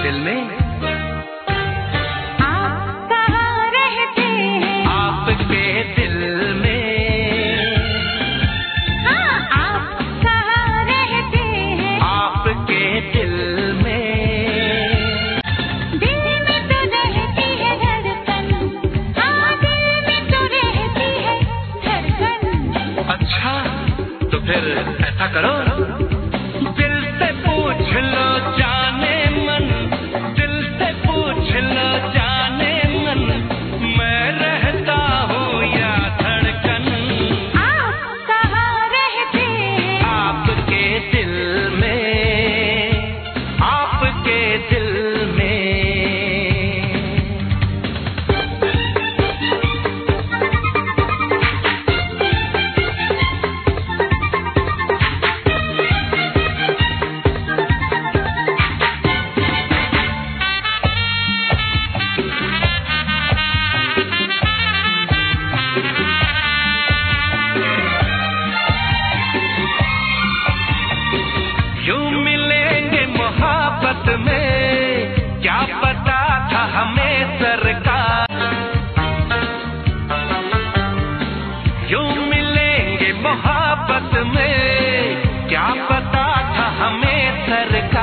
दिल में। आप कहाँ रहते हैं? आपके दिल में। हाँ, आप कहाँ रहते हैं? आपके दिल में। दिल में तो रहती है धड़कन। हाँ, दिल में तो रहती है धड़कन। अच्छा, तो फिर ऐसा करो, दिल से पूछ लो जाने मन, दिल से पूछ लो जाने मन, मैं रहता हूँ या धड़कन। आप कहाँ रहते हैं? आपके दिल में। आपके दिल में। यूं मिलेंगे मोहब्बत में, क्या पता था हमें सरकार। यूं मिलेंगे मोहब्बत में, क्या पता था हमें सरकार।